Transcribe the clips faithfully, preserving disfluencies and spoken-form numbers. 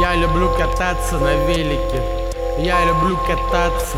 Я люблю кататься на велике. Я люблю кататься.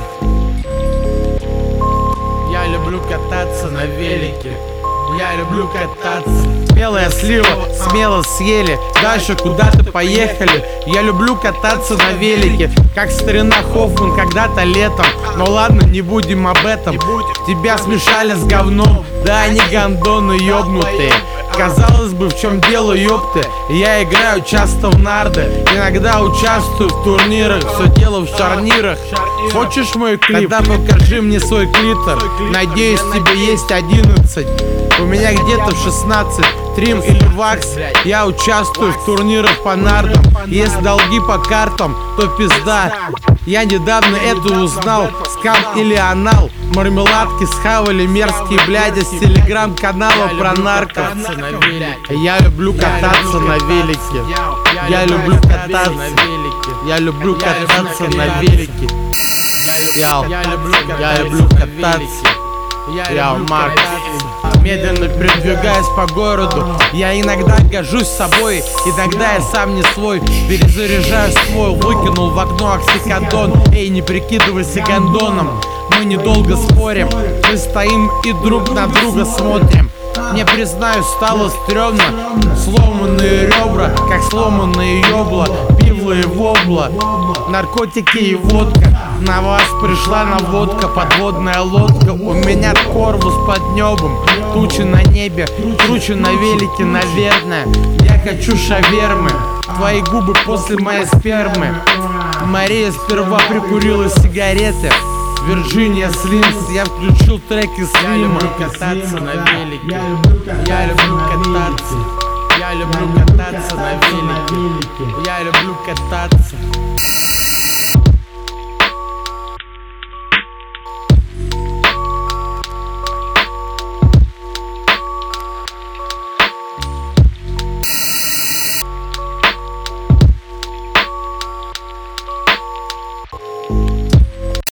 Я люблю кататься на велике. Я люблю кататься. Белая слива, смело съели. Дальше куда-то поехали. Я люблю кататься на велике, как старина Хоффман когда-то летом. Но ладно, не будем об этом. Тебя смешали с говном. Да они гондоны ёбнутые. Казалось бы, в чем дело, ёпты. Я играю часто в нарды, иногда участвую в турнирах. Все дело в шарнирах. Хочешь мой клип? Тогда покажи мне свой клитор. Надеюсь, тебе есть одиннадцать. У меня где-то шестнадцать. Трим или вакс. Я участвую в турнирах по нардам. Если долги по картам, то пизда. Я недавно это узнал. Скам или анал. Мармеладки схавали мерзкие бляди с телеграм-канала про нарков. Я люблю кататься на велике. Я люблю кататься. Я люблю кататься на велике. Я люблю кататься. Я Марк. Медленно передвигаясь по городу, я иногда горжусь собой, иногда я сам не свой. Перезаряжаю ствол, выкинул в окно оксикодон. Эй, не прикидывайся гондоном. Мы недолго спорим, мы стоим и друг на друга смотрим. Мне, признаюсь, стало стрёмно. Сломанные ребра, как сломанные ёбла. Пивла и вобла, наркотики и водка. На вас пришла наводка, подводная лодка. У меня корпус под небом, тучи на небе, круче на велике, наверное. Я хочу шавермы, твои губы после моей спермы. Мария сперва прикурила сигареты. Вирджиния Слимс, я включил трек из Слима. Я люблю кататься на велике. Я люблю кататься. Я люблю кататься на велике. Я люблю кататься.